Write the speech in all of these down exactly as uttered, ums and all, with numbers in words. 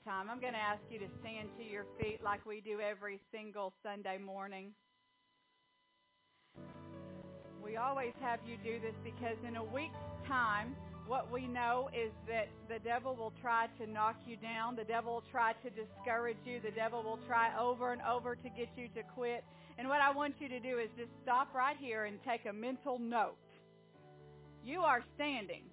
time, I'm going to ask you to stand to your feet like we do every single Sunday morning. We always have you do this because in a week's time, what we know is that the devil will try to knock you down. The devil will try to discourage you. The devil will try over and over to get you to quit. And what I want you to do is just stop right here and take a mental note. You are standing.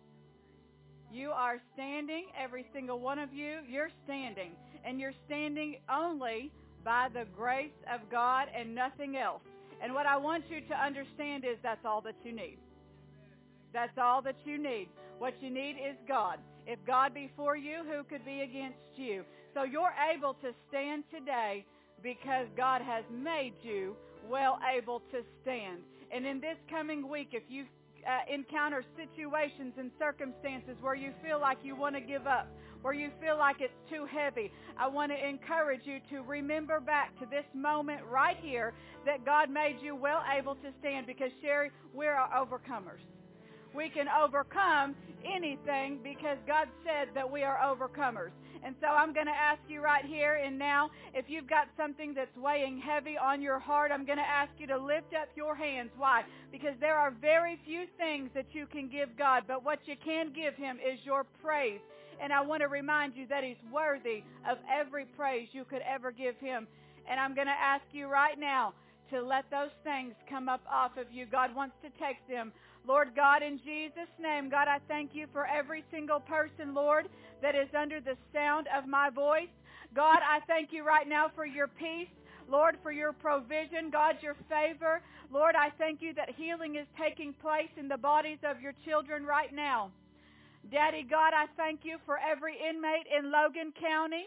You are standing, every single one of you. You're standing. And you're standing only by the grace of God and nothing else. And what I want you to understand is that's all that you need. That's all that you need. What you need is God. If God be for you, who could be against you? So you're able to stand today because God has made you well able to stand. And in this coming week, if you uh, encounter situations and circumstances where you feel like you want to give up, where you feel like it's too heavy, I want to encourage you to remember back to this moment right here that God made you well able to stand because, Sherry, we're overcomers. We can overcome anything because God said that we are overcomers. And so I'm going to ask you right here and now, if you've got something that's weighing heavy on your heart, I'm going to ask you to lift up your hands. Why? Because there are very few things that you can give God, but what you can give him is your praise. And I want to remind you that he's worthy of every praise you could ever give him. And I'm going to ask you right now to let those things come up off of you. God wants to take them. Lord God, in Jesus' name, God, I thank you for every single person, Lord, that is under the sound of my voice. God, I thank you right now for your peace. Lord, for your provision. God, your favor. Lord, I thank you that healing is taking place in the bodies of your children right now. Daddy, God, I thank you for every inmate in Logan County.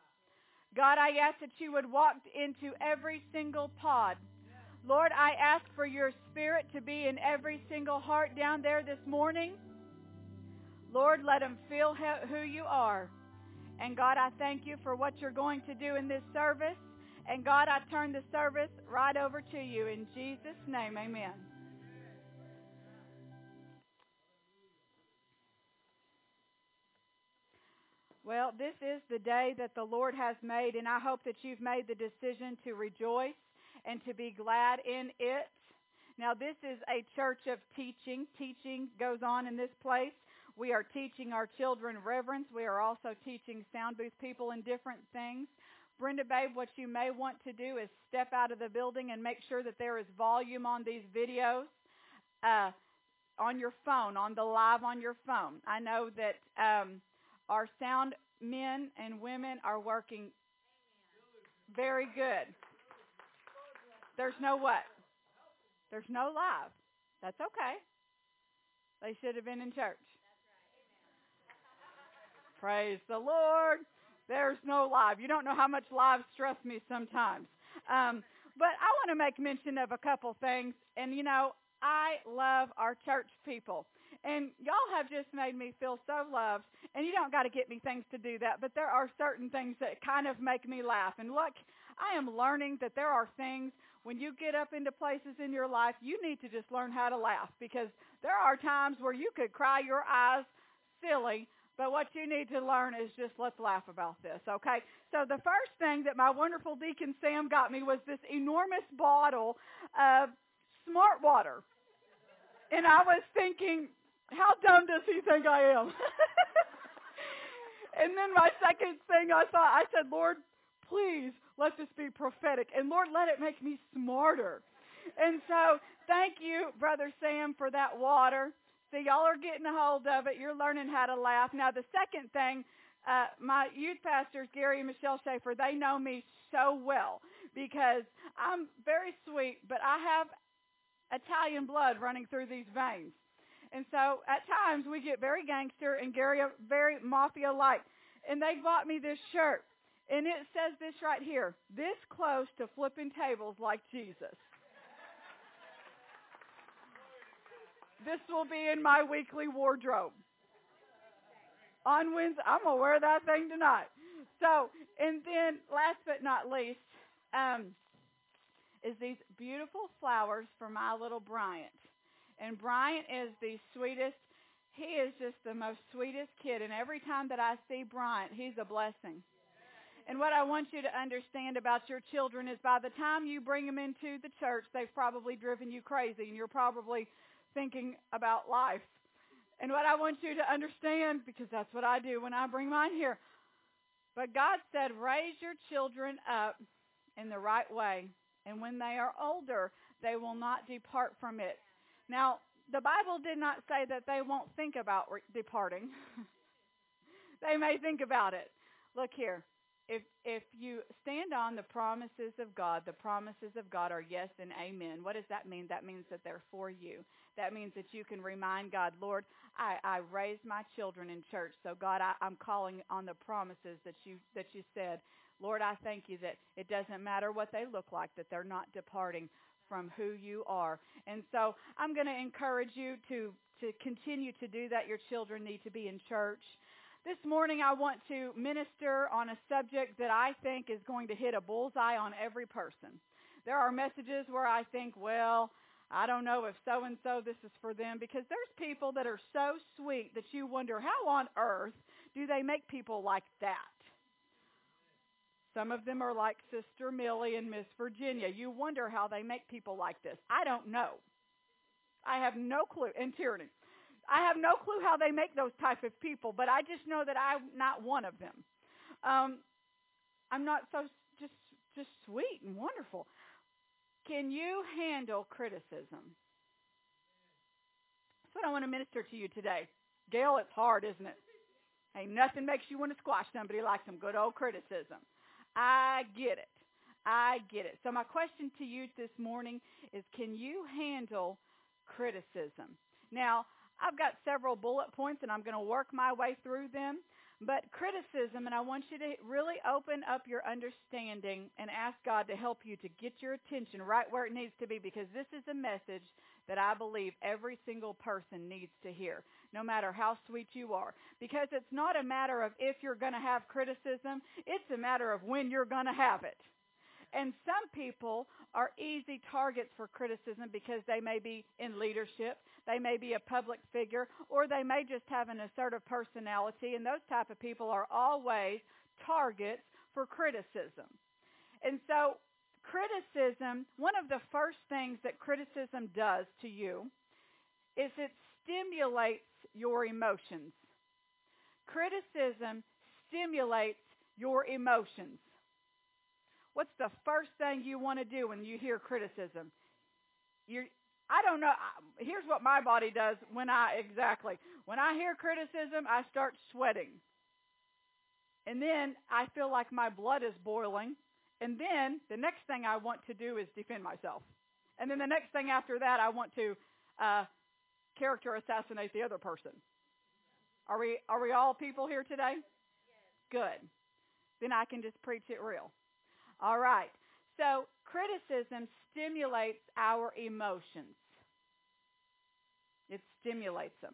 God, I ask that you would walk into every single pod. Lord, I ask for your spirit to be in every single heart down there this morning. Lord, let them feel who you are. And God, I thank you for what you're going to do in this service. And God, I turn the service right over to you. In Jesus' name, amen. Well, this is the day that the Lord has made, and I hope that you've made the decision to rejoice and to be glad in it. Now, this is a church of teaching. Teaching goes on in this place. We are teaching our children reverence. We are also teaching sound booth people in different things. Brenda, babe, what you may want to do is step out of the building and make sure that there is volume on these videos uh, on your phone, on the live on your phone. I know that um, our sound men and women are working very good. There's no what? There's no live. That's okay. They should have been in church. Praise the Lord. There's no live. You don't know how much live stress me sometimes. Um, but I want to make mention of a couple things. And, you know, I love our church people. And y'all have just made me feel so loved. And you don't got to get me things to do that. But there are certain things that kind of make me laugh. And look, I am learning that there are things when you get up into places in your life, you need to just learn how to laugh. Because there are times where you could cry your eyes silly. But what you need to learn is just let's laugh about this, okay? So the first thing that my wonderful Deacon Sam got me was this enormous bottle of Smart Water. And I was thinking, how dumb does he think I am? And then my second thing I thought, I said, Lord, please let this be prophetic. And Lord, let it make me smarter. And so thank you, Brother Sam, for that water. See, y'all are getting a hold of it. You're learning how to laugh. Now, the second thing, uh, my youth pastors, Gary and Michelle Schaefer, they know me so well because I'm very sweet, but I have Italian blood running through these veins. And so at times we get very gangster and Gary very mafia-like. And they bought me this shirt. And it says this right here, this close to flipping tables like Jesus. This will be in my weekly wardrobe. On Wednesday, I'm going to wear that thing tonight. So, and then last but not least, um, is these beautiful flowers for my little Bryant. And Bryant is the sweetest. He is just the most sweetest kid. And every time that I see Bryant, he's a blessing. And what I want you to understand about your children is by the time you bring them into the church, they've probably driven you crazy, and you're probably thinking about life. And what I want you to understand, because that's what I do when I bring mine here, but God said, raise your children up in the right way, and when they are older, they will not depart from it. Now, the Bible did not say that they won't think about re- departing. They may think about it. Look here. If if you stand on the promises of God, the promises of God are yes and amen. What does that mean? That means that they're for you. That means that you can remind God, Lord, I, I raised my children in church, so God, I, I'm calling on the promises that you that you said. Lord, I thank you that it doesn't matter what they look like, that they're not departing from who you are. And so I'm going to encourage you to, to continue to do that. Your children need to be in church. This morning I want to minister on a subject that I think is going to hit a bullseye on every person. There are messages where I think, well, I don't know if so-and-so this is for them, because there's people that are so sweet that you wonder, how on earth do they make people like that? Some of them are like Sister Millie and Miss Virginia. You wonder how they make people like this. I don't know. I have no clue. And tyranny. I have no clue how they make those type of people, but I just know that I'm not one of them. Um, I'm not so just just sweet and wonderful. Can you handle criticism? That's what I want to minister to you today. Gail, it's hard, isn't it? Hey, nothing makes you want to squash somebody like some good old criticism. I get it. I get it. So my question to you this morning is, can you handle criticism? Now, I've got several bullet points, and I'm going to work my way through them. But criticism, and I want you to really open up your understanding and ask God to help you to get your attention right where it needs to be, because this is a message that I believe every single person needs to hear, no matter how sweet you are. Because it's not a matter of if you're going to have criticism, it's a matter of when you're going to have it. And some people are easy targets for criticism because they may be in leadership, they may be a public figure, or they may just have an assertive personality, and those type of people are always targets for criticism. And so criticism, one of the first things that criticism does to you is it stimulates your emotions. Criticism stimulates your emotions. What's the first thing you want to do when you hear criticism? You, I don't know. Here's what my body does when I, exactly. When I hear criticism, I start sweating. And then I feel like my blood is boiling. And then the next thing I want to do is defend myself. And then the next thing after that, I want to uh, character assassinate the other person. Are we, are we all people here today? Good. Then I can just preach it real. All right. So criticism stimulates our emotions. It stimulates them.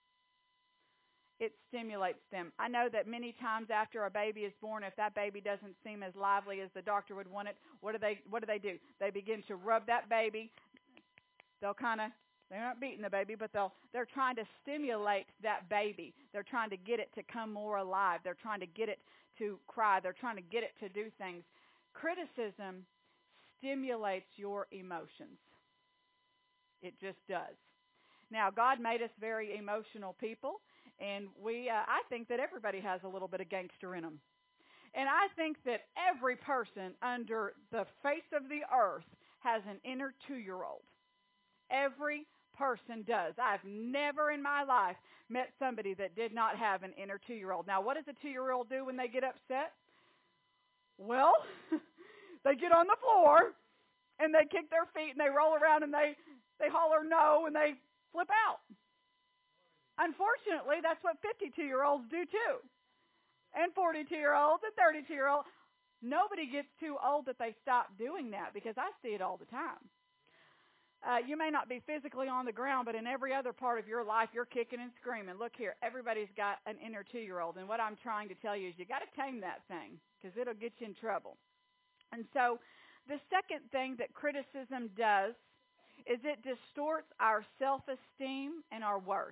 It stimulates them. I know that many times after a baby is born, if that baby doesn't seem as lively as the doctor would want it, what do they what do they do? They begin to rub that baby. They'll kind of, they're not beating the baby, but they'll they're trying to stimulate that baby. They're trying to get it to come more alive. They're trying to get it to cry. They're trying to get it to do things. Criticism stimulates your emotions. It just does. Now, God made us very emotional people, and we, uh, I think that everybody has a little bit of gangster in them. And I think that every person under the face of the earth has an inner two-year-old. Every person does. I've never in my life met somebody that did not have an inner two-year-old. Now, what does a two-year-old do when they get upset? Well, they get on the floor, and they kick their feet, and they roll around, and they, they holler no, and they flip out. Unfortunately, that's what fifty-two-year-olds do too, and forty-two-year-olds and thirty-two-year-olds. Nobody gets too old that they stop doing that, because I see it all the time. Uh, you may not be physically on the ground, but in every other part of your life, you're kicking and screaming. Look here, everybody's got an inner two-year-old, and what I'm trying to tell you is you got to tame that thing, because it'll get you in trouble. And so the second thing that criticism does is it distorts our self-esteem and our worth.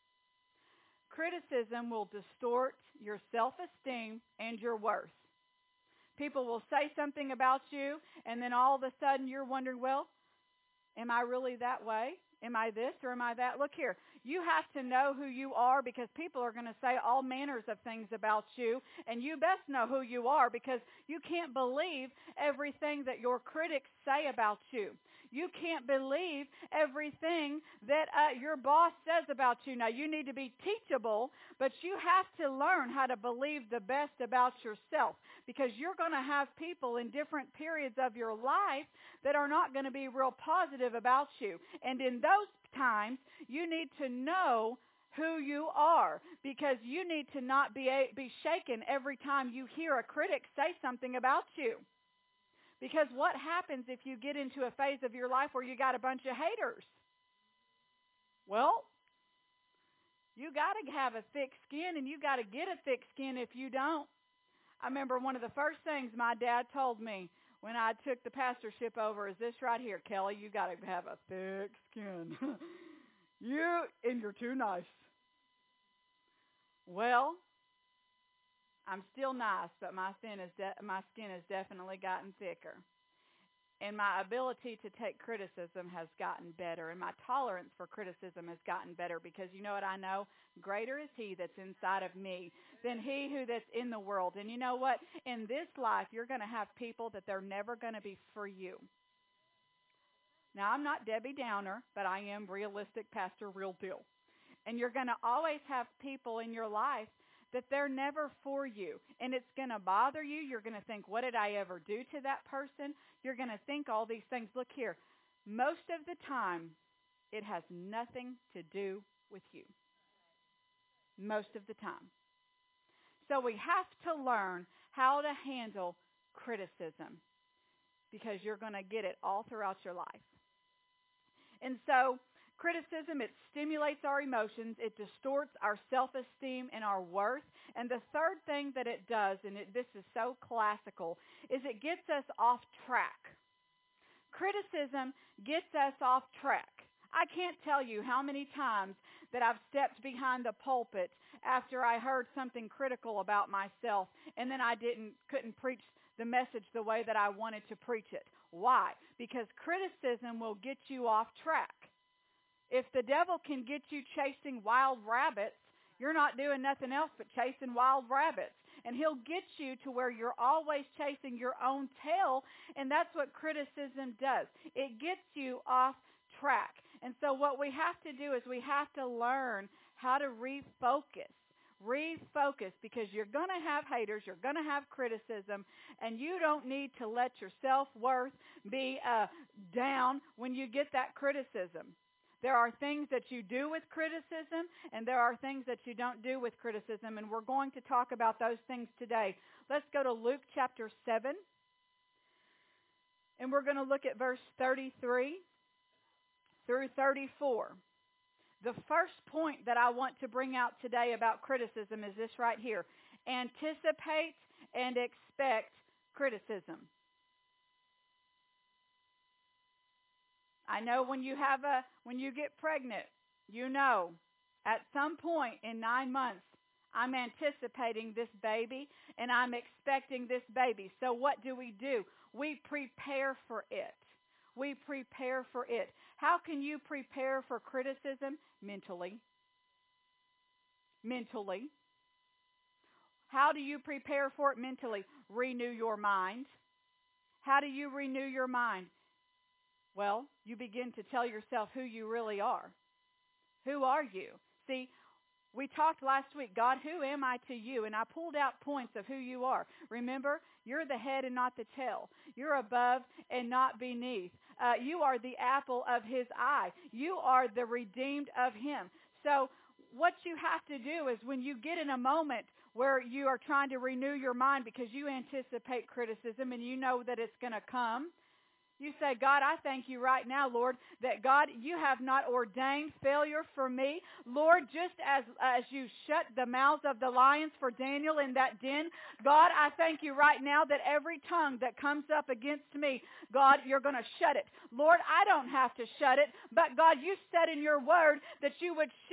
Criticism will distort your self-esteem and your worth. People will say something about you, and then all of a sudden you're wondering, well, am I really that way? Am I this or am I that? Look here. You have to know who you are, because people are going to say all manners of things about you, and you best know who you are, because you can't believe everything that your critics say about you. You can't believe everything that uh, your boss says about you. Now, you need to be teachable, but you have to learn how to believe the best about yourself, because you're going to have people in different periods of your life that are not going to be real positive about you. And in those times, you need to know who you are, because you need to not be a, be shaken every time you hear a critic say something about you. Because what happens if you get into a phase of your life where you got a bunch of haters? Well, you got to have a thick skin, and you got to get a thick skin if you don't. I remember one of the first things my dad told me when I took the pastorship over is this right here: Kelly, you got to have a thick skin. you, and you're too nice. Well, I'm still nice, but my skin is de- my skin has definitely gotten thicker. And my ability to take criticism has gotten better, and my tolerance for criticism has gotten better, because you know what I know? Greater is He that's inside of me than he who that's in the world. And you know what? In this life, you're going to have people that they're never going to be for you. Now, I'm not Debbie Downer, but I am realistic, Pastor Real Deal. And you're going to always have people in your life that they're never for you. And it's going to bother you. You're going to think, what did I ever do to that person? You're going to think all these things. Look here. Most of the time, it has nothing to do with you. Most of the time. So we have to learn how to handle criticism, because you're going to get it all throughout your life. And so criticism, it stimulates our emotions, it distorts our self-esteem and our worth. And the third thing that it does, and it, this is so classical, is it gets us off track. Criticism gets us off track. I can't tell you how many times that I've stepped behind the pulpit after I heard something critical about myself, and then I didn't couldn't preach the message the way that I wanted to preach it. Why? Because criticism will get you off track. If the devil can get you chasing wild rabbits, you're not doing nothing else but chasing wild rabbits. And he'll get you to where you're always chasing your own tail, and that's what criticism does. It gets you off track. And so what we have to do is we have to learn how to refocus. Refocus, because you're going to have haters, you're going to have criticism, and you don't need to let your self-worth be uh, down when you get that criticism. There are things that you do with criticism, and there are things that you don't do with criticism, and we're going to talk about those things today. Let's go to Luke chapter seven, and we're going to look at verse thirty-three through thirty-four. The first point that I want to bring out today about criticism is this right here: anticipate and expect criticism. I know when you have a when you get pregnant, you know at some point in nine months, I'm anticipating this baby and I'm expecting this baby. So what do we do? We prepare for it. We prepare for it. How can you prepare for criticism? Mentally. Mentally. How do you prepare for it mentally? Renew your mind. How do you renew your mind? Well, you begin to tell yourself who you really are. Who are you? See, we talked last week, God, who am I to you? And I pulled out points of who you are. Remember, you're the head and not the tail. You're above and not beneath. Uh, you are the apple of His eye. You are the redeemed of Him. So what you have to do is when you get in a moment where you are trying to renew your mind because you anticipate criticism and you know that it's going to come, you say, God, I thank you right now, Lord, that, God, you have not ordained failure for me. Lord, just as, as you shut the mouths of the lions for Daniel in that den, God, I thank you right now that every tongue that comes up against me, God, you're going to shut it. Lord, I don't have to shut it, but, God, you said in your word that you would shut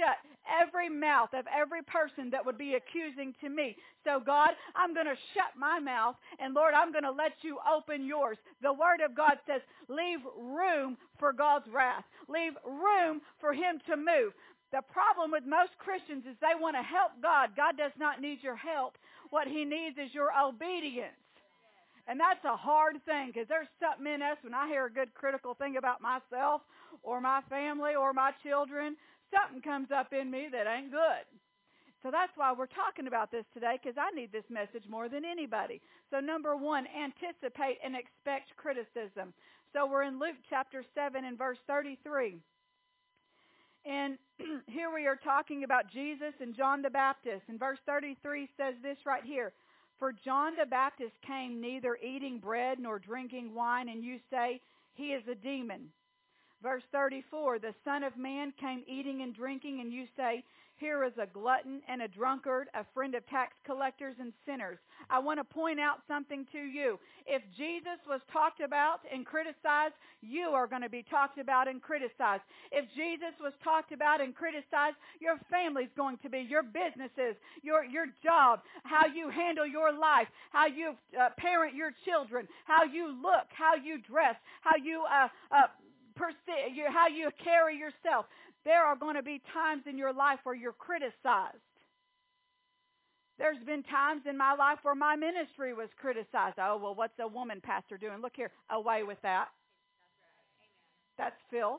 every mouth of every person that would be accusing to me. So God, I'm going to shut my mouth, and Lord, I'm going to let you open yours. The Word of God says, leave room for God's wrath. Leave room for Him to move. The problem with most Christians is they want to help God. God does not need your help. What He needs is your obedience. And that's a hard thing, because there's something in us when I hear a good critical thing about myself or my family or my children, something comes up in me that ain't good. So that's why we're talking about this today, because I need this message more than anybody. So number one, anticipate and expect criticism. So we're in Luke chapter seven and verse thirty-three. And here we are talking about Jesus and John the Baptist. And verse thirty-three says this right here. For John the Baptist came neither eating bread nor drinking wine, and you say, he is a demon. Verse thirty-four, the Son of Man came eating and drinking, and you say, here is a glutton and a drunkard, a friend of tax collectors and sinners. I want to point out something to you. If Jesus was talked about and criticized, you are going to be talked about and criticized. If Jesus was talked about and criticized, your family's going to be, your businesses, your, your job, how you handle your life, how you uh, parent your children, how you look, how you dress, how you uh, uh, perse- you, how you carry yourself. There are going to be times in your life where you're criticized. There's been times in my life where my ministry was criticized. Oh, well, what's a woman pastor doing? Look here, away with that. That's filth.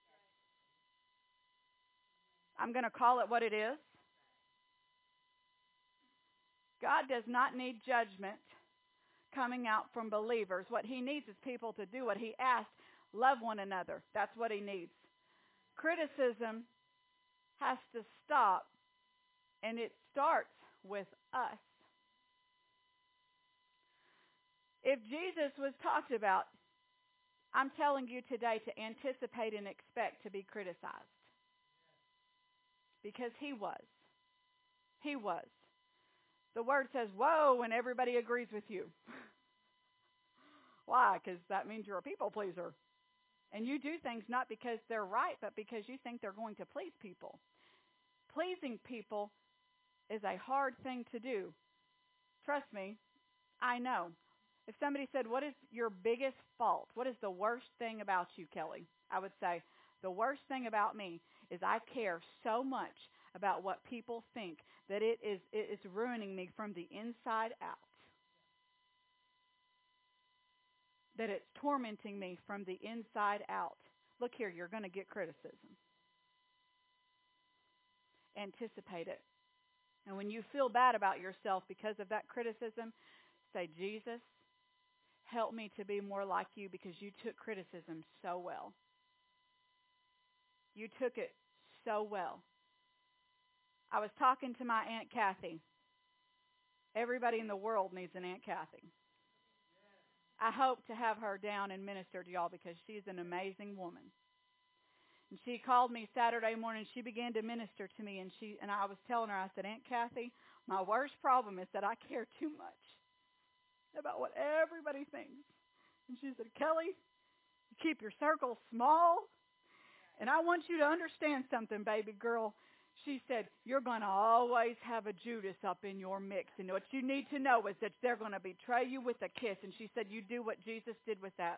I'm going to call it what it is. God does not need judgment coming out from believers. What He needs is people to do what He asked. Love one another. That's what He needs. Criticism has to stop, and it starts with us. If Jesus was talked about, I'm telling you today to anticipate and expect to be criticized. Because He was. He was. The Word says, whoa, when everybody agrees with you. Why? Because that means you're a people pleaser. And you do things not because they're right, but because you think they're going to please people. Pleasing people is a hard thing to do. Trust me, I know. If somebody said, what is your biggest fault? What is the worst thing about you, Kelly? I would say, the worst thing about me is I care so much about what people think that it is it is ruining me from the inside out. That it's tormenting me from the inside out. Look here, you're going to get criticism. Anticipate it. And when you feel bad about yourself because of that criticism, say, Jesus, help me to be more like you because you took criticism so well. You took it so well. I was talking to my Aunt Kathy. Everybody in the world needs an Aunt Kathy. I hope to have her down and minister to y'all because she's an amazing woman. And she called me Saturday morning. She began to minister to me, and she and I was telling her, I said, Aunt Kathy, my worst problem is that I care too much about what everybody thinks. And she said, Kelly, you keep your circle small, and I want you to understand something, baby girl. She said, you're going to always have a Judas up in your mix. And what you need to know is that they're going to betray you with a kiss. And she said, you do what Jesus did with that.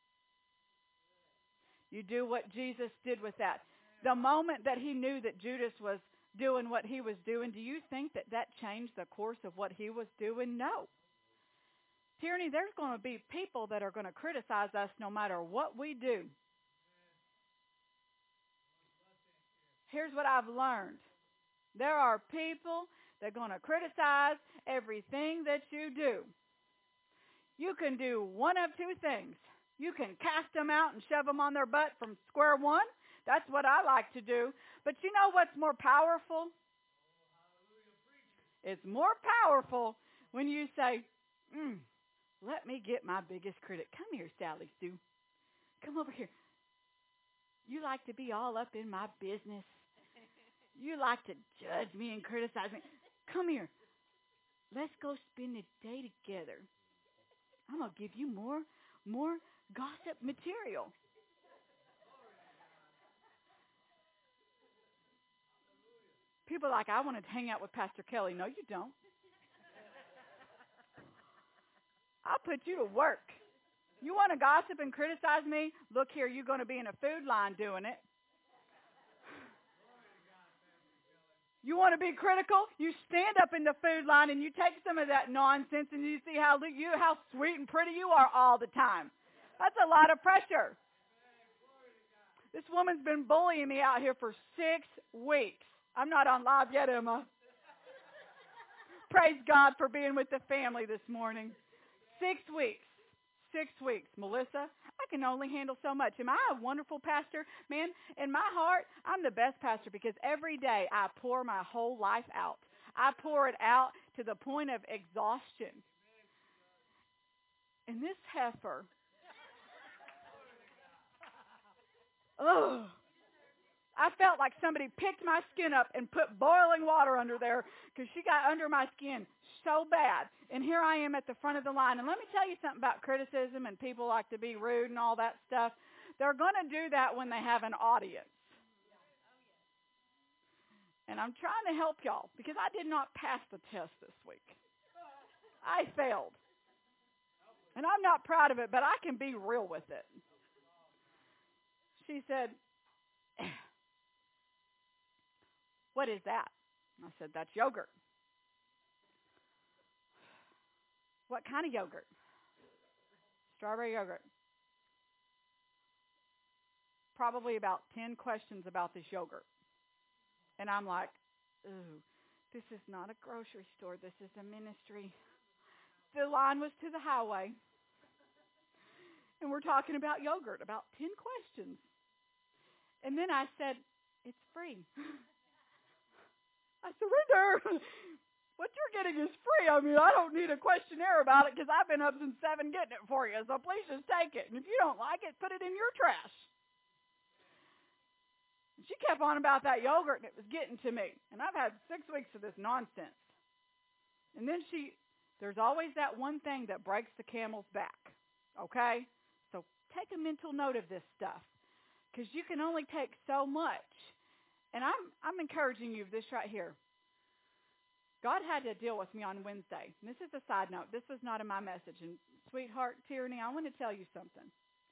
You do what Jesus did with that. The moment that he knew that Judas was doing what he was doing, do you think that that changed the course of what he was doing? No. Tyranny, there's going to be people that are going to criticize us no matter what we do. Here's what I've learned. There are people that are going to criticize everything that you do. You can do one of two things. You can cast them out and shove them on their butt from square one. That's what I like to do. But you know what's more powerful? It's more powerful when you say, mm, let me get my biggest critic. Come here, Sally Sue. Come over here. You like to be all up in my business. You like to judge me and criticize me. Come here. Let's go spend the day together. I'm going to give you more, more gossip material. People are like, I want to hang out with Pastor Kelly. No, you don't. I'll put you to work. You want to gossip and criticize me? Look here, you're going to be in a food line doing it. You want to be critical? You stand up in the food line and you take some of that nonsense and you see how you how sweet and pretty you are all the time. That's a lot of pressure. This woman's been bullying me out here for six weeks. I'm not on live yet, Emma. Praise God for being with the family this morning. Six weeks. Six weeks. Melissa, I can only handle so much. Am I a wonderful pastor? Man, in my heart, I'm the best pastor because every day I pour my whole life out. I pour it out to the point of exhaustion. And this heifer, ugh, I felt like somebody picked my skin up and put boiling water under there because she got under my skin so bad. And here I am at the front of the line. And let me tell you something about criticism and people like to be rude and all that stuff. They're going to do that when they have an audience. And I'm trying to help y'all because I did not pass the test this week. I failed. And I'm not proud of it, but I can be real with it. She said, what is that? I said, that's yogurt. What kind of yogurt? Strawberry yogurt. Probably about ten questions about this yogurt. And I'm like, ooh, this is not a grocery store. This is a ministry. The line was to the highway. And we're talking about yogurt, about ten questions. And then I said, it's free. I surrender. What you're getting is free. I mean, I don't need a questionnaire about it because I've been up since seven getting it for you. So please just take it. And if you don't like it, put it in your trash. And she kept on about that yogurt, and it was getting to me. And I've had six weeks of this nonsense. And then she, there's always that one thing that breaks the camel's back. Okay? So take a mental note of this stuff because you can only take so much. And I'm I'm encouraging you this right here. God had to deal with me on Wednesday. And this is a side note. This was not in my message. And sweetheart, Tierney, I want to tell you something.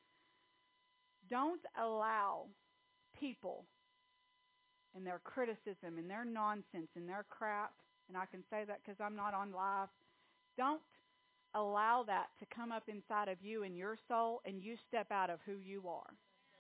Don't allow people and their criticism and their nonsense and their crap, and I can say that because I'm not on live, don't allow that to come up inside of you and your soul and you step out of who you are.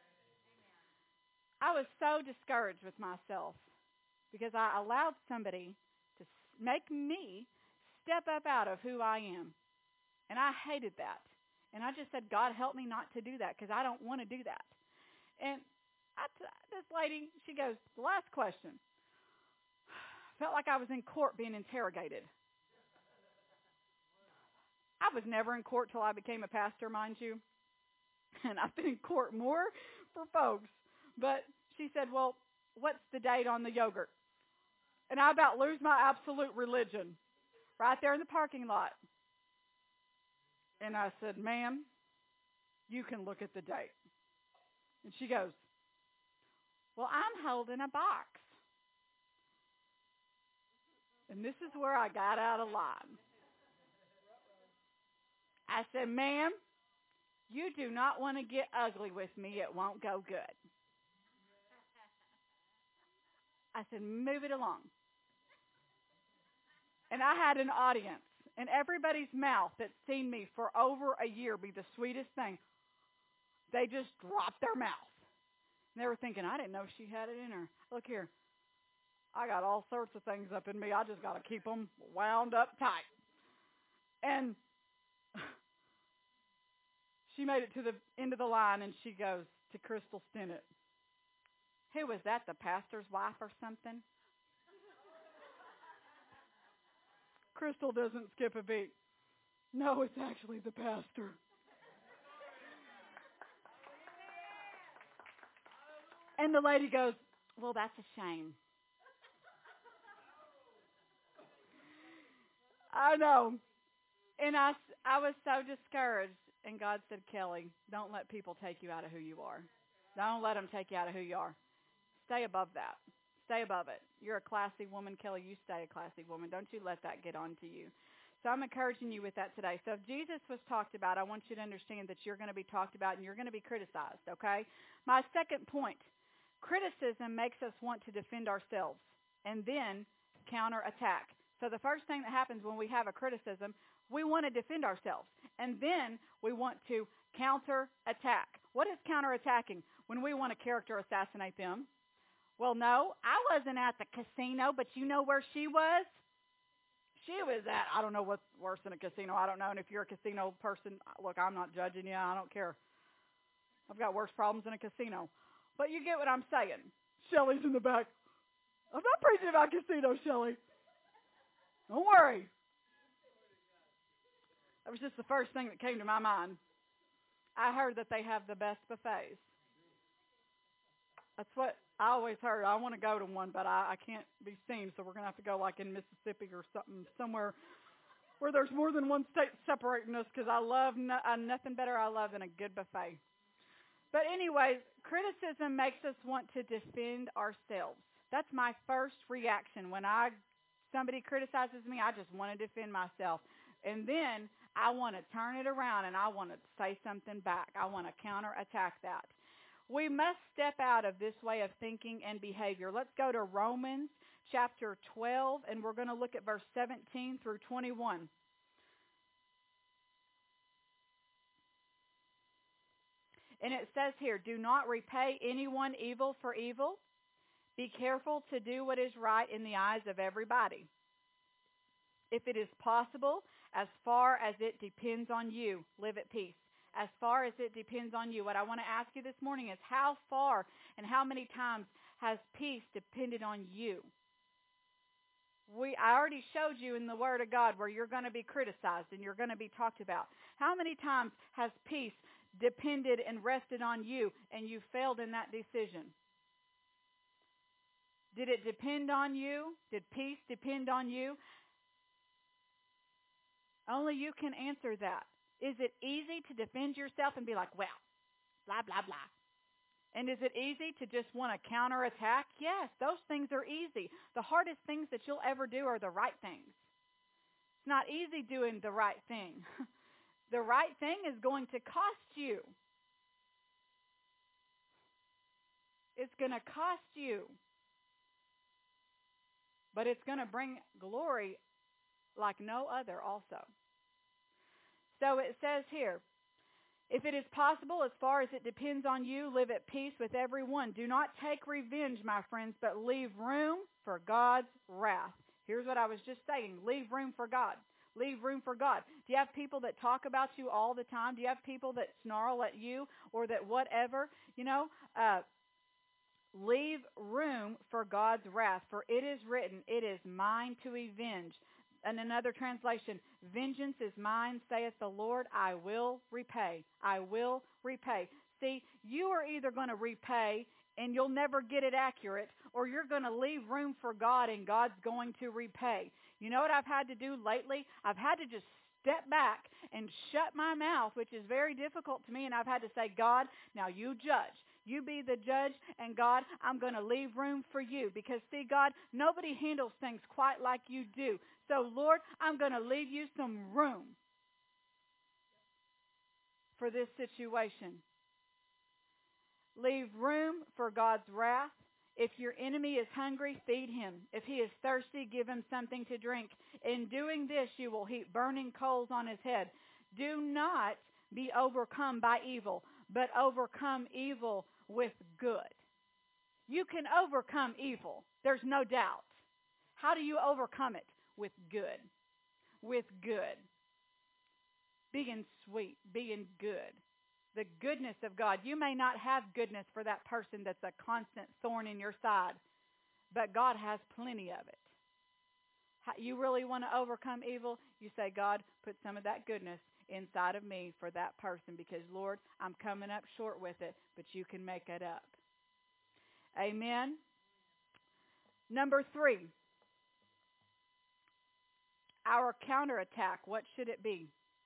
I was so discouraged with myself because I allowed somebody to make me step up out of who I am. And I hated that. And I just said, God, help me not to do that because I don't want to do that. And I t- this lady, she goes, the last question. Felt like I was in court being interrogated. I was never in court till I became a pastor, mind you. And I've been in court more for folks. But she said, well, what's the date on the yogurt? And I about lose my absolute religion right there in the parking lot. And I said, ma'am, you can look at the date. And she goes, well, I'm holding a box. And this is where I got out of line. I said, ma'am, you do not want to get ugly with me. It won't go good. I said, move it along. And I had an audience, and everybody's mouth that's seen me for over a year be the sweetest thing, they just dropped their mouth. And they were thinking, I didn't know she had it in her. Look here. I got all sorts of things up in me. I just got to keep them wound up tight. And she made it to the end of the line, and she goes to Crystal Stinnett. Who was that, the pastor's wife or something? Crystal doesn't skip a beat. No, it's actually the pastor. And the lady goes, well, that's a shame. I know. And I, I was so discouraged. And God said, Kelly, don't let people take you out of who you are. Don't let them take you out of who you are. Stay above that. Stay above it. You're a classy woman, Kelly. You stay a classy woman. Don't you let that get onto you. So I'm encouraging you with that today. So if Jesus was talked about, I want you to understand that you're going to be talked about and you're going to be criticized, okay? My second point, criticism makes us want to defend ourselves and then counterattack. So the first thing that happens when we have a criticism, we want to defend ourselves. And then we want to counterattack. What is counterattacking? When we want to character assassinate them. Well, no, I wasn't at the casino, but you know where she was? She was at, I don't know what's worse than a casino. I don't know. And if you're a casino person, look, I'm not judging you. I don't care. I've got worse problems than a casino. But you get what I'm saying. Shelly's in the back. I'm not preaching about casinos, Shelly. Don't worry. That was just the first thing that came to my mind. I heard that they have the best buffets. That's what I always heard. I want to go to one, but I, I can't be seen, so we're going to have to go like in Mississippi or something, somewhere where there's more than one state separating us, because I love no, uh, nothing better I love than a good buffet. But anyways, criticism makes us want to defend ourselves. That's my first reaction. When I somebody criticizes me, I just want to defend myself. And then I want to turn it around and I want to say something back. I want to counterattack that. We must step out of this way of thinking and behavior. Let's go to Romans chapter twelve, and we're going to look at verse seventeen through twenty-one. And it says here, do not repay anyone evil for evil. Be careful to do what is right in the eyes of everybody. If it is possible, as far as it depends on you, live at peace. As far as it depends on you. What I want to ask you this morning is, how far and how many times has peace depended on you? We, I already showed you in the Word of God where you're going to be criticized and you're going to be talked about. How many times has peace depended and rested on you and you failed in that decision? Did it depend on you? Did peace depend on you? Only you can answer that. Is it easy to defend yourself and be like, well, blah, blah, blah? And is it easy to just want to counterattack? Yes, those things are easy. The hardest things that you'll ever do are the right things. It's not easy doing the right thing. The right thing is going to cost you. It's going to cost you. But it's going to bring glory like no other also. So it says here, if it is possible, as far as it depends on you, live at peace with everyone. Do not take revenge, my friends, but leave room for God's wrath. Here's what I was just saying. Leave room for God. Leave room for God. Do you have people that talk about you all the time? Do you have people that snarl at you or that whatever? You know, uh, leave room for God's wrath, for it is written, it is mine to avenge. And another translation, vengeance is mine, saith the Lord, I will repay. I will repay. See, you are either going to repay and you'll never get it accurate, or you're going to leave room for God and God's going to repay. You know what I've had to do lately? I've had to just step back and shut my mouth, which is very difficult to me, and I've had to say, God, now you judge. You be the judge, and God, I'm going to leave room for you. Because, see, God, nobody handles things quite like you do. So, Lord, I'm going to leave you some room for this situation. Leave room for God's wrath. If your enemy is hungry, feed him. If he is thirsty, give him something to drink. In doing this, you will heap burning coals on his head. Do not be overcome by evil, but overcome evil with good. You can overcome evil. There's no doubt. How do you overcome it? With good. With good. Being sweet. Being good. The goodness of God. You may not have goodness for that person that's a constant thorn in your side, but God has plenty of it. You really want to overcome evil? You say, God, put some of that goodness inside of me for that person, because, Lord, I'm coming up short with it, but you can make it up. Amen. Number three, our counterattack. What should it be?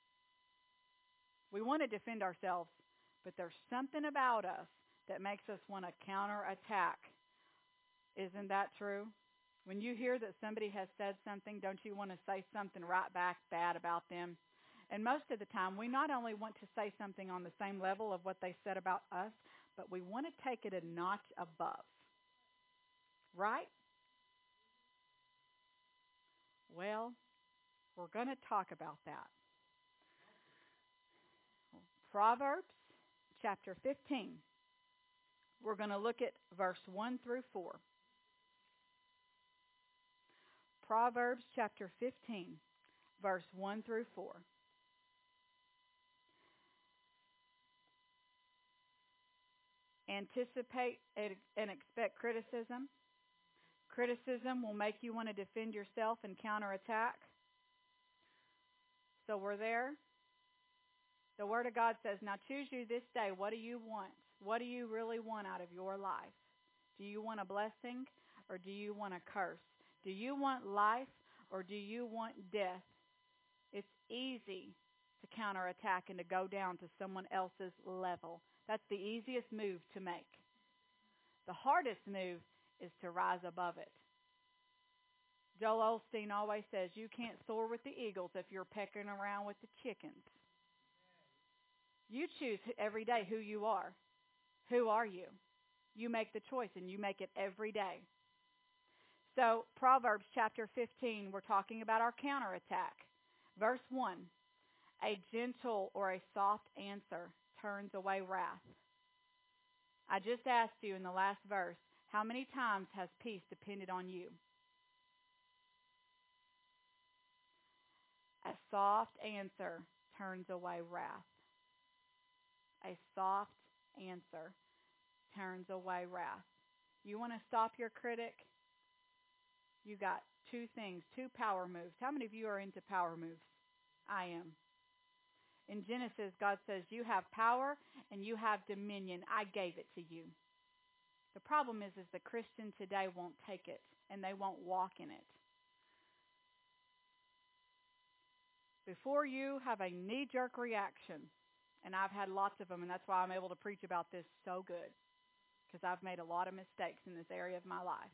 We want to defend ourselves, but there's something about us that makes us want to counterattack. Isn't that true? When you hear that somebody has said something, don't you want to say something right back bad about them? And most of the time, we not only want to say something on the same level of what they said about us, but we want to take it a notch above. Right? Well, we're going to talk about that. Proverbs chapter fifteen. We're going to look at verse one through four. Proverbs chapter fifteen, verse one through four. Anticipate and expect criticism. Criticism will make you want to defend yourself and counterattack. So we're there. The Word of God says, now choose you this day. What do you want? What do you really want out of your life? Do you want a blessing or do you want a curse? Do you want life or do you want death? It's easy to counterattack and to go down to someone else's level. That's the easiest move to make. The hardest move is to rise above it. Joel Osteen always says, you can't soar with the eagles if you're pecking around with the chickens. You choose every day who you are. Who are you? You make the choice, and you make it every day. So, Proverbs chapter fifteen, we're talking about our counterattack. Verse one, a gentle or a soft answer turns away wrath. I just asked you in the last verse, how many times has peace depended on you? A soft answer turns away wrath. A soft answer turns away wrath. You want to stop your critic? You got two things, two power moves. How many of you are into power moves? I am. In Genesis, God says, you have power and you have dominion. I gave it to you. The problem is, is the Christian today won't take it and they won't walk in it. Before you have a knee-jerk reaction, and I've had lots of them, and that's why I'm able to preach about this so good, because I've made a lot of mistakes in this area of my life.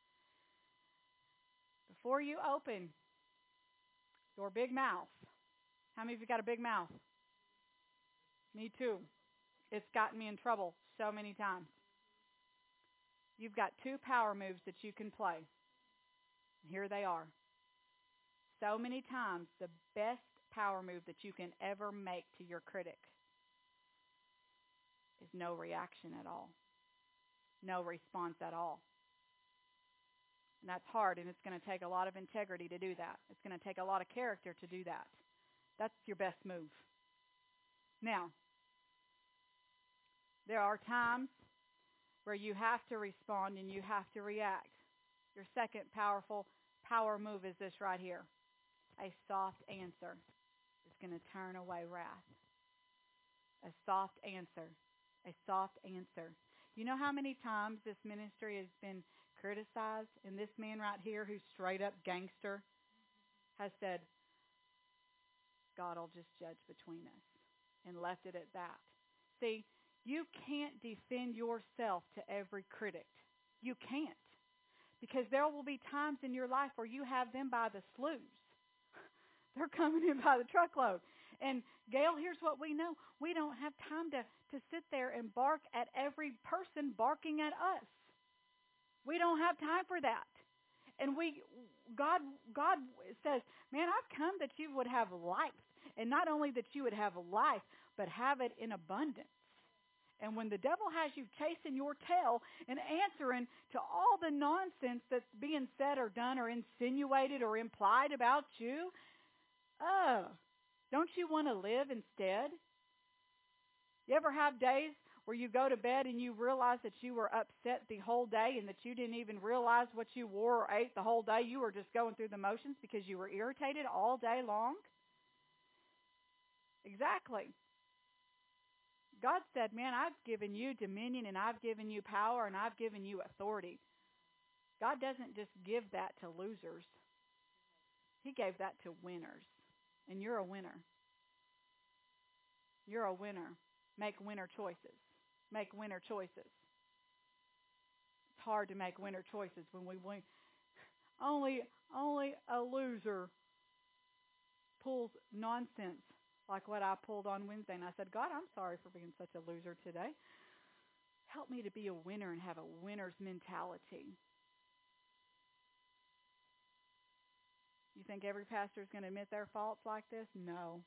Before you open your big mouth, how many of you got a big mouth? Me too. It's gotten me in trouble so many times. You've got two power moves that you can play. Here they are. So many times, the best power move that you can ever make to your critic is no reaction at all. No response at all. And that's hard, and it's going to take a lot of integrity to do that. It's going to take a lot of character to do that. That's your best move. Now, there are times where you have to respond and you have to react. Your second powerful power move is this right here. A soft answer is going to turn away wrath. A soft answer. A soft answer. You know how many times this ministry has been criticized? And this man right here, who's straight up gangster, has said, God will just judge between us, and left it at that. See, you can't defend yourself to every critic. You can't. Because there will be times in your life where you have them by the slews. They're coming in by the truckload. And Gail, here's what we know. We don't have time to, to sit there and bark at every person barking at us. We don't have time for that. And we, God, God says, man, I've come that you would have life. And not only that you would have life, but have it in abundance. And when the devil has you chasing your tail and answering to all the nonsense that's being said or done or insinuated or implied about you, oh, don't you want to live instead? You ever have days where you go to bed and you realize that you were upset the whole day and that you didn't even realize what you wore or ate the whole day? You were just going through the motions because you were irritated all day long? Exactly. God said, man, I've given you dominion and I've given you power and I've given you authority. God doesn't just give that to losers. He gave that to winners. And you're a winner. You're a winner. Make winner choices. Make winner choices. It's hard to make winner choices when we win. Only, only a loser pulls nonsense like what I pulled on Wednesday. And I said, God, I'm sorry for being such a loser today. Help me to be a winner and have a winner's mentality. You think every pastor is going to admit their faults like this? No.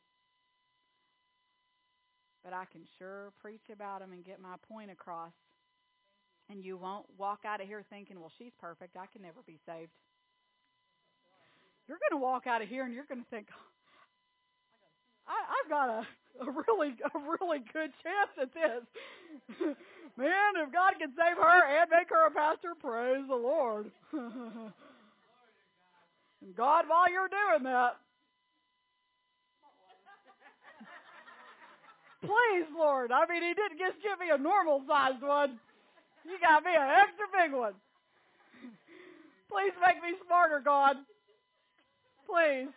But I can sure preach about them and get my point across. And you won't walk out of here thinking, well, she's perfect. I can never be saved. You're going to walk out of here and you're going to think, I, I've got a, a really a really good chance at this. Man, if God can save her and make her a pastor, praise the Lord. And God, while you're doing that, please, Lord. I mean, he didn't just give me a normal-sized one. You got me an extra big one. Please make me smarter, God. Please.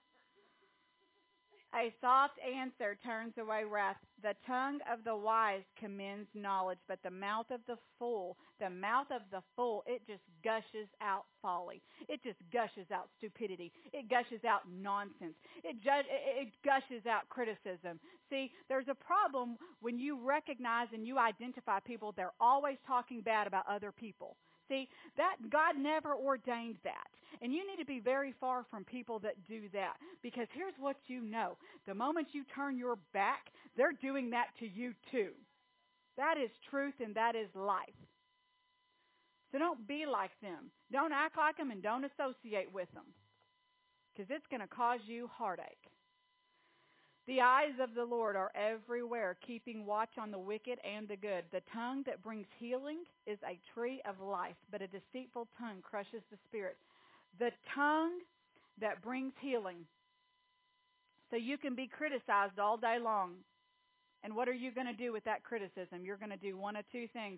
A soft answer turns away wrath. The tongue of the wise commends knowledge, but the mouth of the fool, the mouth of the fool, it just gushes out folly. It just gushes out stupidity. It gushes out nonsense. It, ju- it gushes out criticism. See, there's a problem when you recognize and you identify people, they're always talking bad about other people. See, that God never ordained that. And you need to be very far from people that do that. Because here's what you know. The moment you turn your back, they're doing that to you too. That is truth and that is life. So don't be like them. Don't act like them and don't associate with them. Because it's going to cause you heartache. The eyes of the Lord are everywhere, keeping watch on the wicked and the good. The tongue that brings healing is a tree of life, but a deceitful tongue crushes the spirit. The tongue that brings healing. So you can be criticized all day long. And what are you going to do with that criticism? You're going to do one of two things.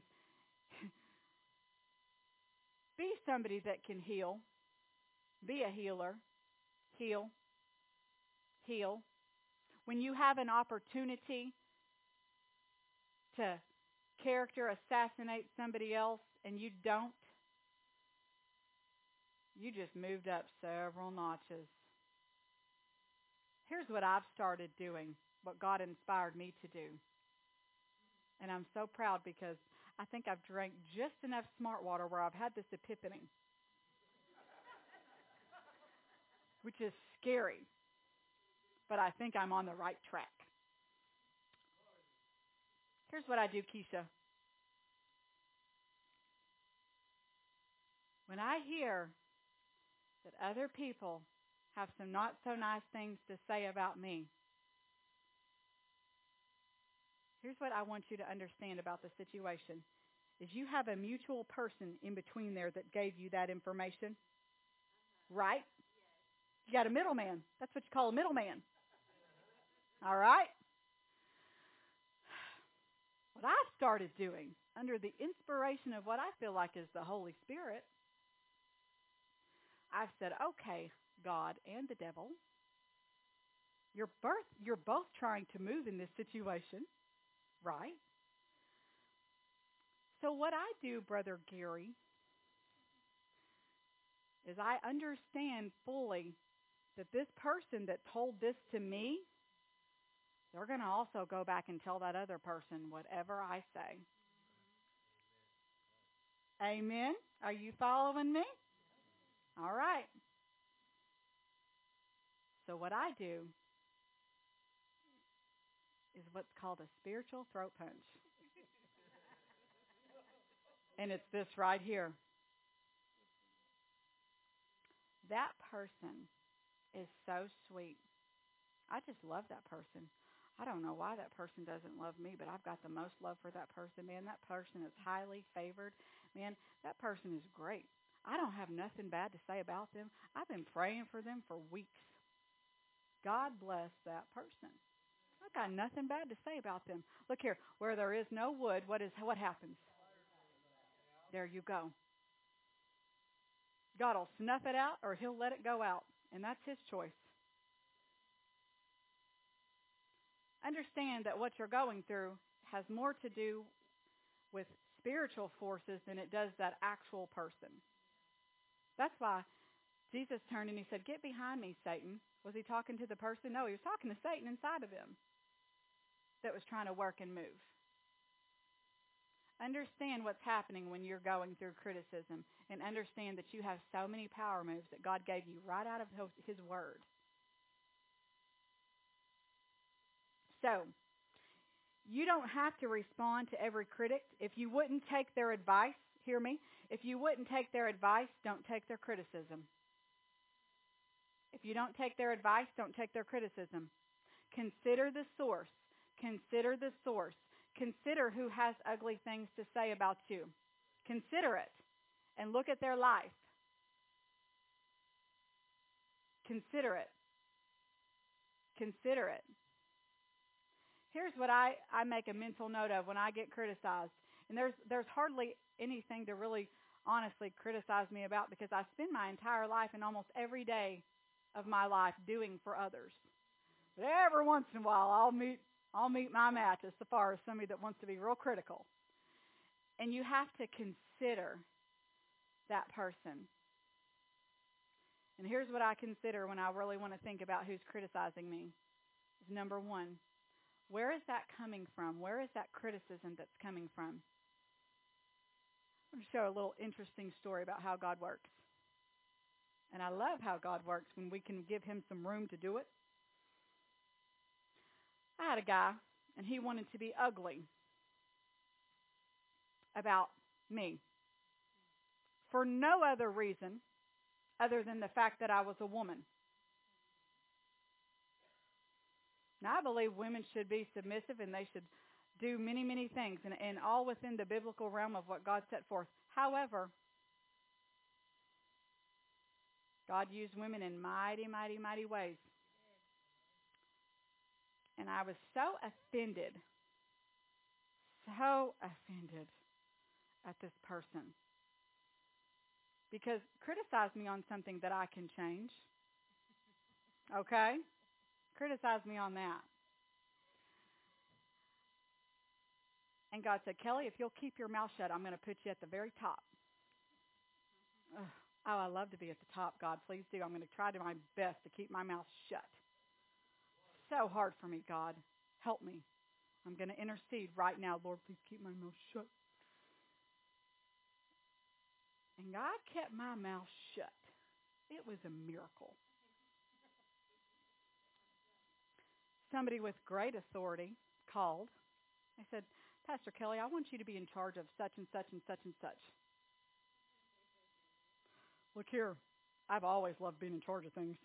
Be somebody that can heal. Be a healer. Heal. Heal. When you have an opportunity to character assassinate somebody else and you don't, you just moved up several notches. Here's what I've started doing, what God inspired me to do. And I'm so proud because I think I've drank just enough smart water where I've had this epiphany, which is scary. But I think I'm on the right track. Here's what I do, Keisha. When I hear that other people have some not so nice things to say about me, here's what I want you to understand about the situation. Is you have a mutual person in between there that gave you that information. Right? You got a middleman. That's what you call a middleman. All right? What I've started doing under the inspiration of what I feel like is the Holy Spirit, I've said, okay, God and the devil, you're both, you're both trying to move in this situation, right? So what I do, Brother Gary, is I understand fully that this person that told this to me, they're going to also go back and tell that other person whatever I say. Amen? Are you following me? All right. So what I do is what's called a spiritual throat punch. And it's this right here. That person is so sweet. I just love that person. I don't know why that person doesn't love me, but I've got the most love for that person. Man, that person is highly favored. Man, that person is great. I don't have nothing bad to say about them. I've been praying for them for weeks. God bless that person. I've got nothing bad to say about them. Look here, where there is no wood, what is what happens? There you go. God will snuff it out or he'll let it go out, and that's his choice. Understand that what you're going through has more to do with spiritual forces than it does that actual person. That's why Jesus turned and he said, "Get behind me, Satan." Was he talking to the person? No, he was talking to Satan inside of him that was trying to work and move. Understand what's happening when you're going through criticism, and understand that you have so many power moves that God gave you right out of His Word. So, you don't have to respond to every critic. If you wouldn't take their advice, hear me, if you wouldn't take their advice, don't take their criticism. If you don't take their advice, don't take their criticism. Consider the source. Consider the source. Consider who has ugly things to say about you. Consider it and look at their life. Consider it. Consider it. Here's what I, I make a mental note of when I get criticized. And there's there's hardly anything to really honestly criticize me about, because I spend my entire life and almost every day of my life doing for others. But every once in a while I'll meet I'll meet my match as far as somebody that wants to be real critical. And you have to consider that person. And here's what I consider when I really want to think about who's criticizing me. Is number one, where is that coming from? Where is that criticism that's coming from? I'm going to show a little interesting story about how God works. And I love how God works when we can give him some room to do it. I had a guy, and he wanted to be ugly about me for no other reason other than the fact that I was a woman. Now, I believe women should be submissive and they should do many, many things, and, and all within the biblical realm of what God set forth. However, God used women in mighty, mighty, mighty ways. And I was so offended, so offended at this person. Because criticize me on something that I can change. Okay? Criticize me on that. And God said, "Kelly, if you'll keep your mouth shut, I'm going to put you at the very top." Ugh. Oh, I love to be at the top, God. Please do. I'm going to try to my best to keep my mouth shut. So hard for me, God. Help me. I'm going to intercede right now. Lord, please keep my mouth shut. And God kept my mouth shut. It was a miracle. Somebody with great authority called. I said, "Pastor Kelly, I want you to be in charge of such and such and such and such." Look here, I've always loved being in charge of things.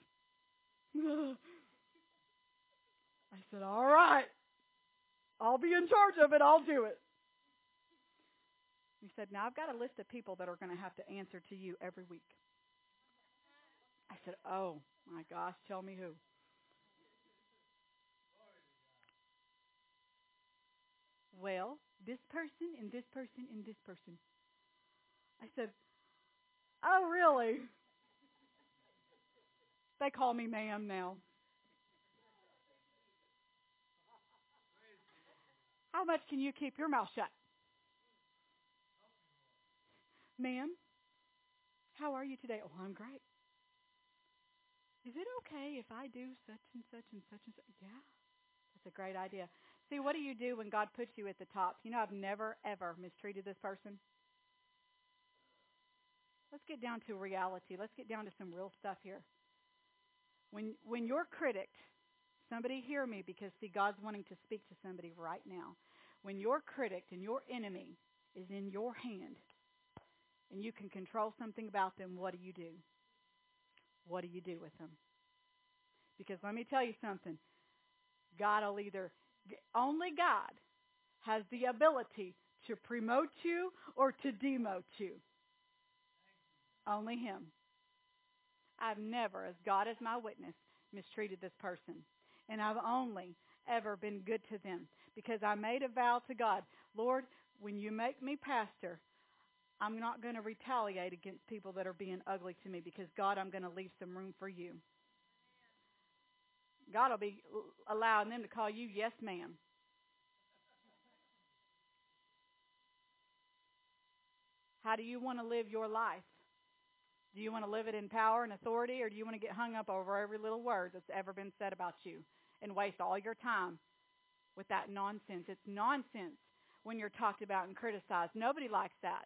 I said, "All right, I'll be in charge of it. I'll do it." He said, "Now I've got a list of people that are going to have to answer to you every week." I said, "Oh my gosh, tell me who." "Well, this person and this person and this person." I said, "Oh, really?" They call me ma'am now. "How much can you keep your mouth shut?" "Ma'am, how are you today?" "Oh, I'm great." "Is it okay if I do such and such and such and such?" "Yeah, that's a great idea." See, what do you do when God puts you at the top? You know, I've never, ever mistreated this person. Let's get down to reality. Let's get down to some real stuff here. When when you're critiqued, somebody hear me, because, see, God's wanting to speak to somebody right now. When you're critiqued and your enemy is in your hand and you can control something about them, what do you do? What do you do with them? Because let me tell you something. God will either, only God has the ability to promote you or to demote you. Only him. I've never, as God is my witness, mistreated this person. And I've only ever been good to them, because I made a vow to God, "Lord, when you make me pastor, I'm not going to retaliate against people that are being ugly to me, because, God, I'm going to leave some room for you." God will be allowing them to call you yes, ma'am. How do you want to live your life? Do you want to live it in power and authority, or do you want to get hung up over every little word that's ever been said about you and waste all your time with that nonsense? It's nonsense when you're talked about and criticized. Nobody likes that.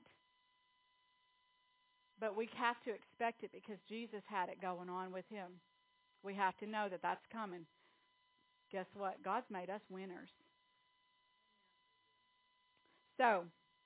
But we have to expect it because Jesus had it going on with him. We have to know that that's coming. Guess what? God's made us winners. So,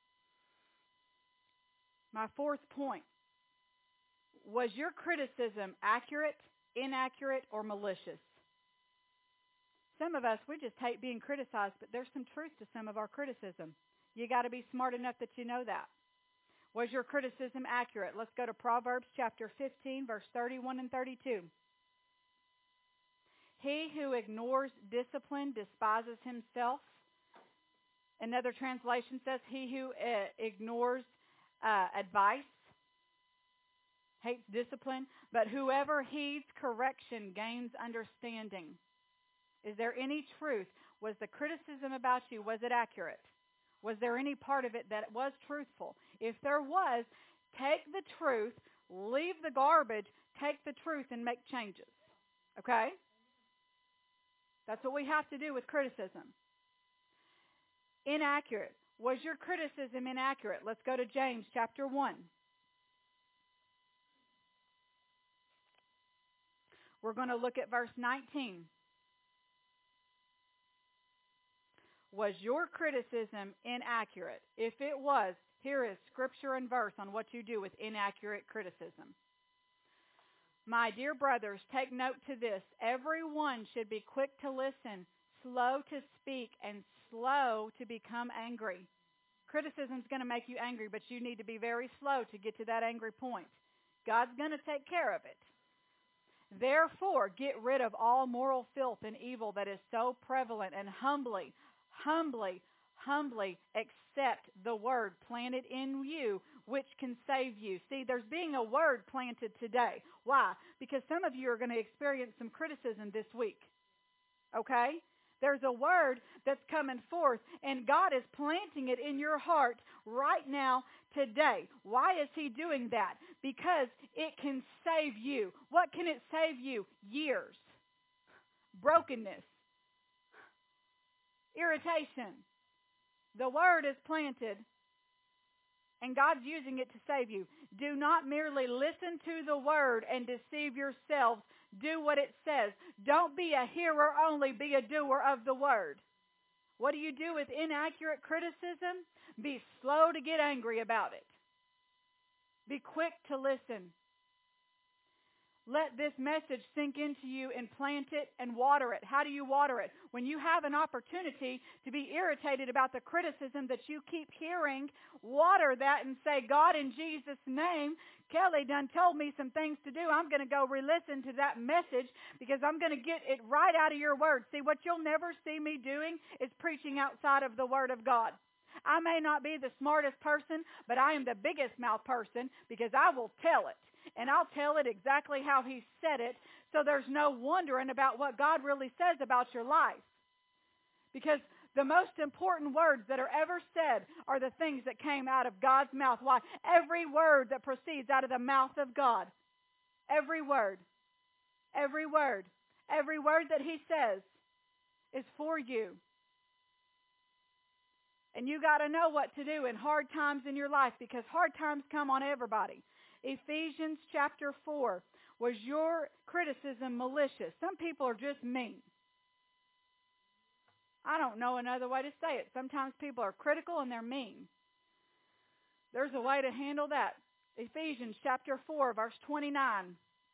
my fourth point. Was your criticism accurate, inaccurate, or malicious? Some of us, we just hate being criticized, but there's some truth to some of our criticism. You got to be smart enough that you know that. Was your criticism accurate? Let's go to Proverbs chapter fifteen, verse thirty-one and thirty-two. He who ignores discipline despises himself. Another translation says, he who uh, ignores uh, advice hates discipline, but whoever heeds correction gains understanding. Is there any truth? Was the criticism about you, was it accurate? Was there any part of it that was truthful? If there was, take the truth, leave the garbage, take the truth and make changes. Okay? That's what we have to do with criticism. Inaccurate. Was your criticism inaccurate? Let's go to James chapter one. We're going to look at verse nineteen. Was your criticism inaccurate? If it was, here is scripture and verse on what you do with inaccurate criticism. My dear brothers, take note to this. Everyone should be quick to listen, slow to speak, and slow to become angry. Criticism is going to make you angry, but you need to be very slow to get to that angry point. God's going to take care of it. Therefore, get rid of all moral filth and evil that is so prevalent, and humbly, humbly, humbly accept the word planted in you, which can save you. See, there's being a word planted today. Why? Because some of you are going to experience some criticism this week. Okay? There's a word that's coming forth, and God is planting it in your heart right now, today. Why is he doing that? Because it can save you. What can it save you? Years. Brokenness. Irritation. The word is planted, and God's using it to save you. Do not merely listen to the word and deceive yourselves. Do what it says. Don't be a hearer only, be a doer of the word. What do you do with inaccurate criticism? Be slow to get angry about it. Be quick to listen. Let this message sink into you and plant it and water it. How do you water it? When you have an opportunity to be irritated about the criticism that you keep hearing, water that and say, God, in Jesus' name, Kelly done told me some things to do. I'm going to go re-listen to that message because I'm going to get it right out of your word. See, what you'll never see me doing is preaching outside of the word of God. I may not be the smartest person, but I am the biggest mouth person because I will tell it. And I'll tell it exactly how he said it, so there's no wondering about what God really says about your life. Because the most important words that are ever said are the things that came out of God's mouth. Why? Every word that proceeds out of the mouth of God. Every word. Every word. Every word that he says is for you. And you got to know what to do in hard times in your life, because hard times come on everybody. Ephesians chapter four. Was your criticism malicious? Some people are just mean. I don't know another way to say it. Sometimes people are critical and they're mean. There's a way to handle that. Ephesians chapter four, verse twenty-nine.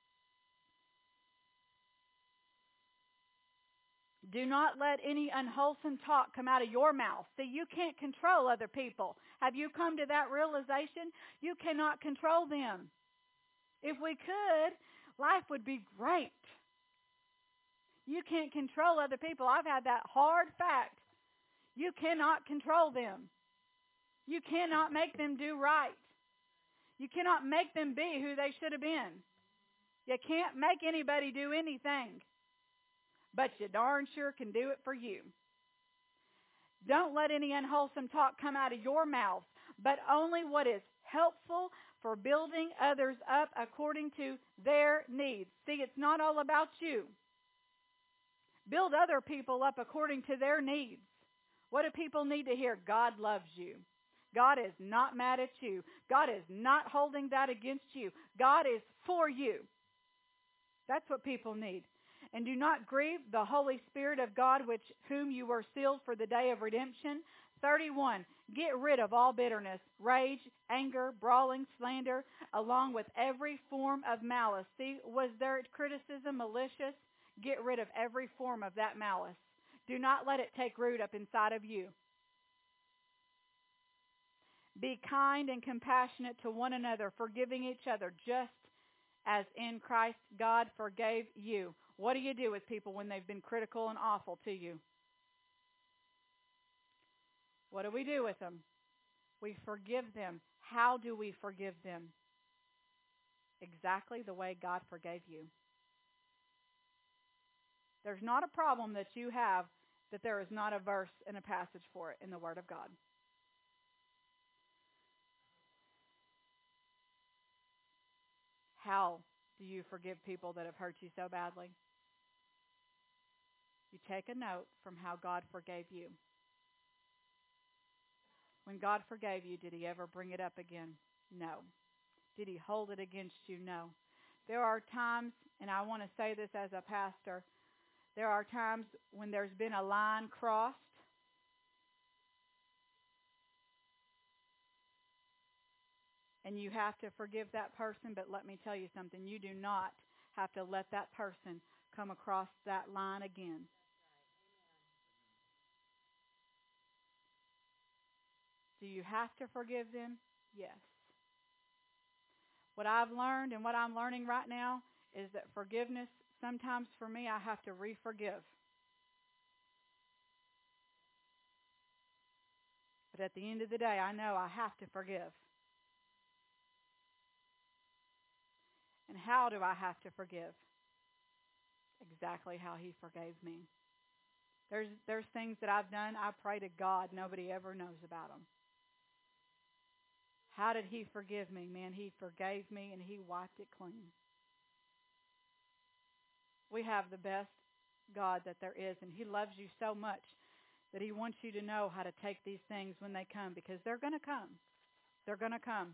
Do not let any unwholesome talk come out of your mouth. See, you can't control other people. Have you come to that realization? You cannot control them. If we could, life would be great. You can't control other people. I've had that hard fact. You cannot control them. You cannot make them do right. You cannot make them be who they should have been. You can't make anybody do anything. But you darn sure can do it for you. Don't let any unwholesome talk come out of your mouth, but only what is helpful for building others up according to their needs. See, it's not all about you. Build other people up according to their needs. What do people need to hear? God loves you. God is not mad at you. God is not holding that against you. God is for you. That's what people need. And do not grieve the Holy Spirit of God, which whom you were sealed for the day of redemption. thirty-one. Get rid of all bitterness, rage, anger, brawling, slander, along with every form of malice. See, was there criticism malicious? Get rid of every form of that malice. Do not let it take root up inside of you. Be kind and compassionate to one another, forgiving each other, just as in Christ God forgave you. What do you do with people when they've been critical and awful to you? What do we do with them? We forgive them. How do we forgive them? Exactly the way God forgave you. There's not a problem that you have that there is not a verse and a passage for it in the Word of God. How do you forgive people that have hurt you so badly? You take a note from how God forgave you. When God forgave you, did He ever bring it up again? No. Did He hold it against you? No. There are times, and I want to say this as a pastor, there are times when there's been a line crossed, and you have to forgive that person, but let me tell you something. You do not have to let that person come across that line again. Do you have to forgive them? Yes. What I've learned and what I'm learning right now is that forgiveness, sometimes for me, I have to re-forgive. But at the end of the day, I know I have to forgive. And how do I have to forgive? Exactly how He forgave me. There's, there's things that I've done, I pray to God nobody ever knows about them. How did He forgive me? Man, He forgave me and He wiped it clean. We have the best God that there is, and He loves you so much that He wants you to know how to take these things when they come, because they're going to come. They're going to come.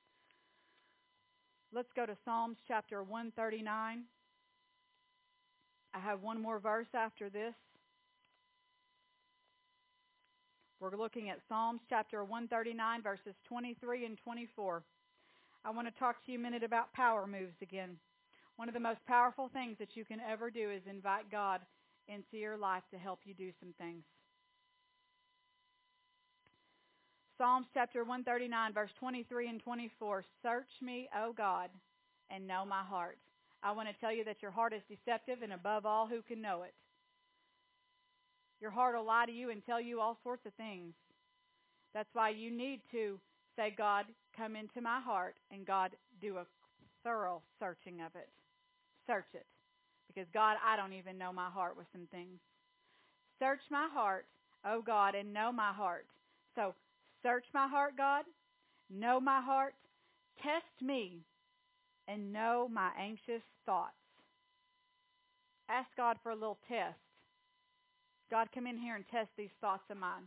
Let's go to Psalms chapter one thirty-nine. I have one more verse after this. We're looking at Psalms chapter one thirty-nine, verses twenty-three and twenty-four. I want to talk to you a minute about power moves again. One of the most powerful things that you can ever do is invite God into your life to help you do some things. Psalms chapter one thirty-nine, verse twenty-three and twenty-four. Search me, O God, and know my heart. I want to tell you that your heart is deceptive, and above all, who can know it? Your heart will lie to you and tell you all sorts of things. That's why you need to say, God, come into my heart, and God, do a thorough searching of it. Search it. Because, God, I don't even know my heart with some things. Search my heart, O God, and know my heart. So, search my heart, God. Know my heart. Test me, and know my anxious thoughts. Ask God for a little test. God, come in here and test these thoughts of mine.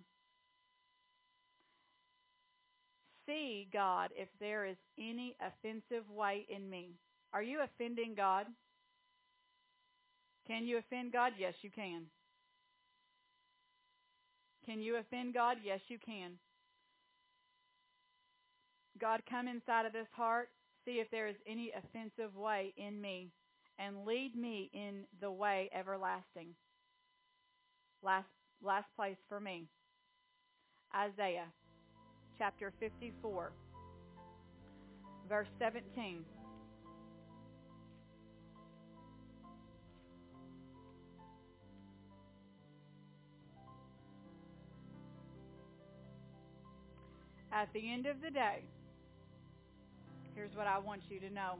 See, God, if there is any offensive way in me. Are you offending God? Can you offend God? Yes, you can. Can you offend God? Yes, you can. God, come inside of this heart. See if there is any offensive way in me, and lead me in the way everlasting. Last, last place for me. Isaiah chapter fifty-four, verse seventeen. At the end of the day, here's what I want you to know.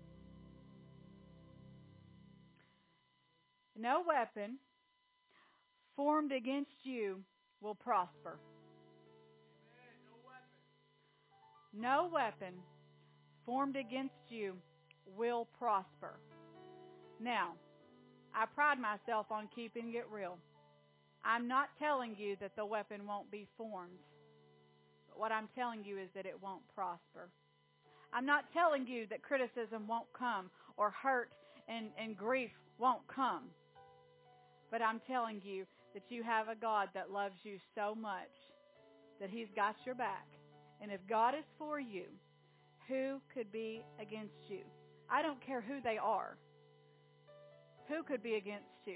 No weapon formed against you will prosper. No weapon formed against you will prosper. Now, I pride myself on keeping it real. I'm not telling you that the weapon won't be formed. But what I'm telling you is that it won't prosper. I'm not telling you that criticism won't come or hurt and, and grief won't come. But I'm telling you that you have a God that loves you so much that He's got your back. And if God is for you, who could be against you? I don't care who they are. Who could be against you?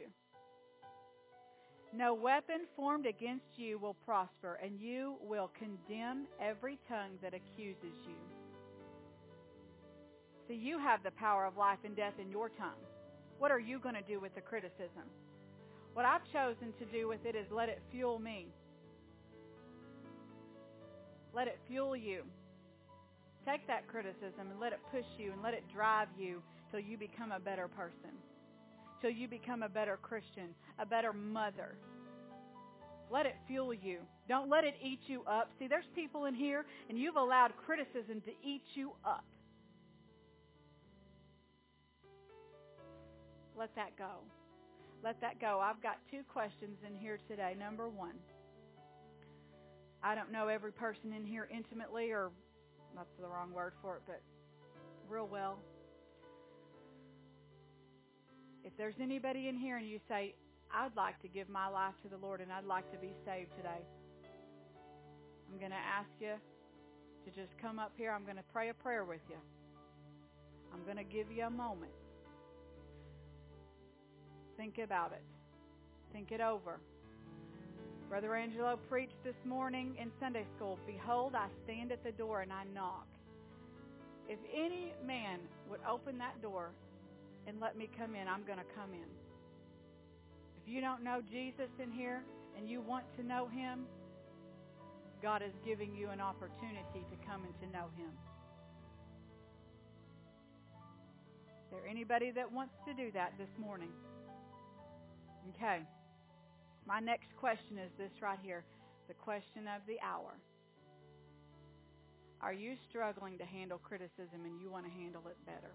No weapon formed against you will prosper, and you will condemn every tongue that accuses you. See, you have the power of life and death in your tongue. What are you going to do with the criticism? What I've chosen to do with it is let it fuel me. Let it fuel you. Take that criticism and let it push you and let it drive you till you become a better person. Till you become a better Christian, a better mother. Let it fuel you. Don't let it eat you up. See, there's people in here and you've allowed criticism to eat you up. Let that go. Let that go. I've got two questions in here today. Number one, I don't know every person in here intimately, or that's the wrong word for it, but real well. If there's anybody in here and you say, I'd like to give my life to the Lord and I'd like to be saved today, I'm going to ask you to just come up here. I'm going to pray a prayer with you. I'm going to give you a moment. Think about it. Think it over. Brother Angelo preached this morning in Sunday school, behold, I stand at the door and I knock. If any man would open that door and let me come in, I'm going to come in. If you don't know Jesus in here and you want to know Him, God is giving you an opportunity to come and to know Him. Is there anybody that wants to do that this morning? Okay. My next question is this right here, the question of the hour. Are you struggling to handle criticism and you want to handle it better?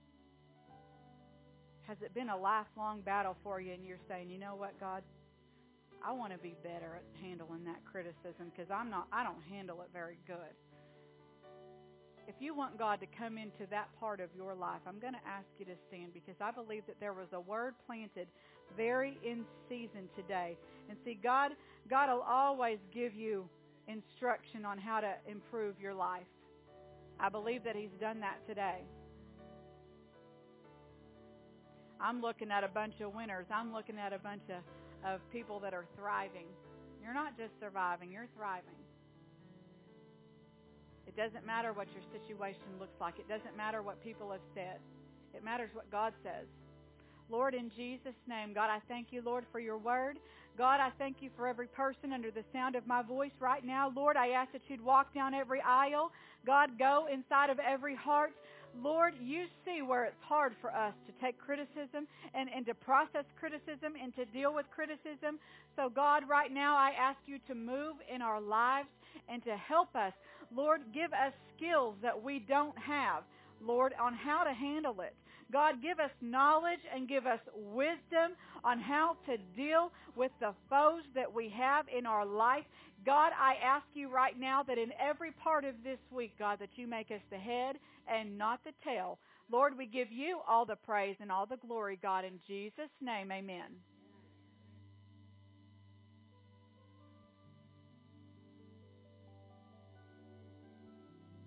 Has it been a lifelong battle for you and you're saying, you know what, God, I want to be better at handling that criticism because I'm not, I don't handle it very good. If you want God to come into that part of your life, I'm going to ask you to stand because I believe that there was a word planted very in season today. And see, God, God will always give you instruction on how to improve your life. I believe that He's done that today. I'm looking at a bunch of winners. I'm looking at a bunch of, of people that are thriving. You're not just surviving, you're thriving. It doesn't matter what your situation looks like. It doesn't matter what people have said. It matters what God says. Lord, in Jesus' name, God, I thank you, Lord, for your word. God, I thank you for every person under the sound of my voice right now. Lord, I ask that you'd walk down every aisle. God, go inside of every heart. Lord, you see where it's hard for us to take criticism and, and to process criticism and to deal with criticism. So, God, right now I ask you to move in our lives and to help us. Lord, give us skills that we don't have, Lord, on how to handle it. God, give us knowledge and give us wisdom on how to deal with the foes that we have in our life. God, I ask you right now that in every part of this week, God, that you make us the head and not the tail. Lord, we give you all the praise and all the glory, God, in Jesus' name, amen.